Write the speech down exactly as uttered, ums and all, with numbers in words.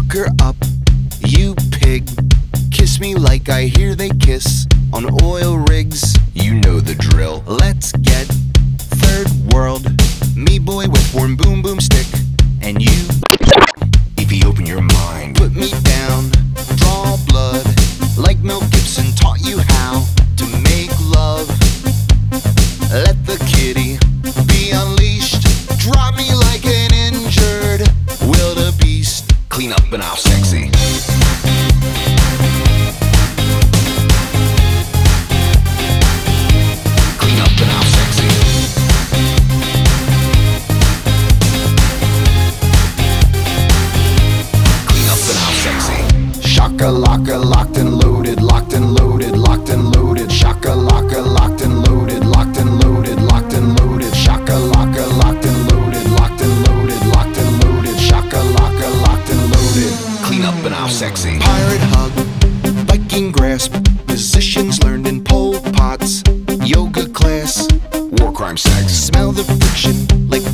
her up, you pig. Kiss me like I hear they kiss on oil rigs. You know the drill. Let's get third world. Me boy with warm boom boom stick. And you, if you open your mind, put me down, draw blood, like Mel Gibson taught you how to make love. Let the kitty be unleashed. Drop me like an injured wildebeest. Clean up and I'll sexy. Clean up and I'll sexy. Clean up and I'll sexy. Shaka laka, locked and loaded, locked and loaded, locked and loaded. Shaka laka, locked and loaded, locked and loaded, locked and loaded. Shaka laka, locked and loaded, locked and loaded, locked and loaded. Shaka laka, locked and loaded. Clean up and I'll sexy. Pirate hug, Viking grasp, positions learned in Pol Pot's yoga class. War crime sex. Smell the friction like